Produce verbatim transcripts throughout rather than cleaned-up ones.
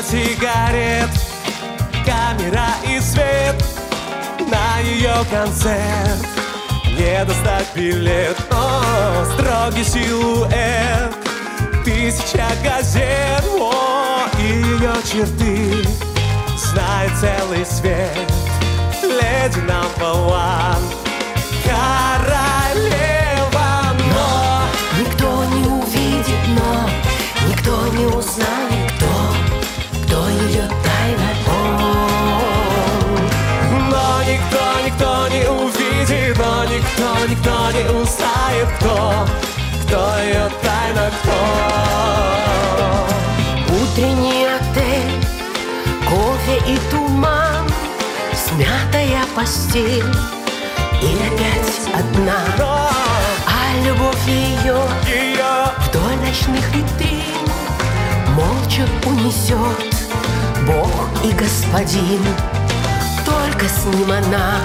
сигарет, камера и свет. На ее концерт не достать билет, но строгий силуэт, тысяча газет, о, и ее черты знает целый свет. Леди number one, королева, но никто не увидит, но никто не узнает, кто, кто ее тайна. Но никто, никто не увидит, но никто, никто не узнает, кто, кто ее тайна, кто. Утренний отель, кофе и туман, смятая постель и опять одна. Но А любовь ее ее вдоль ночных витрин молча унесет Бог и Господин. Только с ним она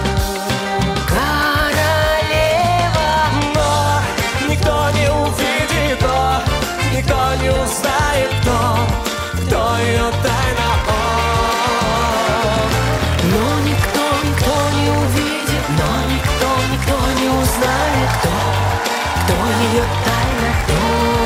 королева. но никто не увидит, но никто не узнает, кто, кто ее тайна. Но никто, никто не увидит, но никто, никто не узнает, кто, кто ее тайна, кто.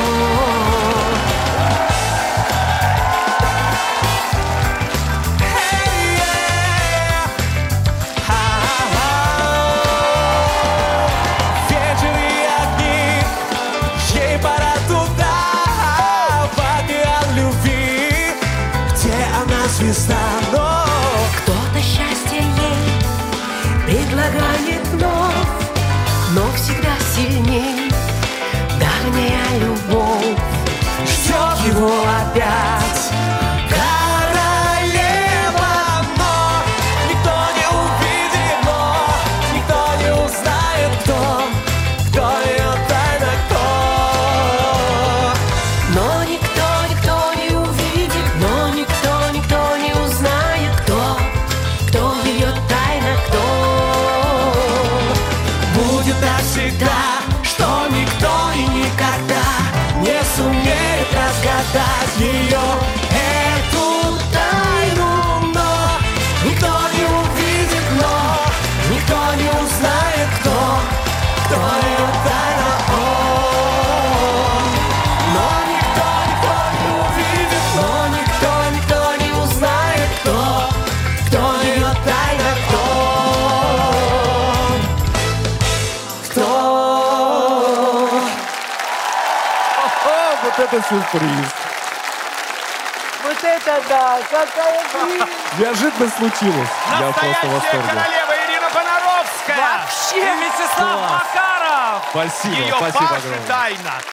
Звезда, но Кто-то счастье ей предлагает вновь, но всегда сильней, дальняя любовь ждет его опять. Королева, но никто не увидит, но никто не узнает, кто, кто ее тайна, кто. Но никто, никто не увидит, но никто, никто не узнает, кто, кто ее тайна, кто. Будет так всегда, что никто и никогда не сумеет разгадать ее, эту тайну. Но никто не увидит, но никто не узнает, кто, кто ее тайна. О, но никто, никто не увидит, но никто, никто не узнает, кто, кто ее тайна, кто. О, вот это сюрприз. Вот это да, какая жизнь! Неожиданно случилось. Я просто в Настоящая восторге. королева Ирина Понаровская. Вообще! И Вячеслав Класс. Макаров. Спасибо, Ее спасибо Паша огромное. тайна.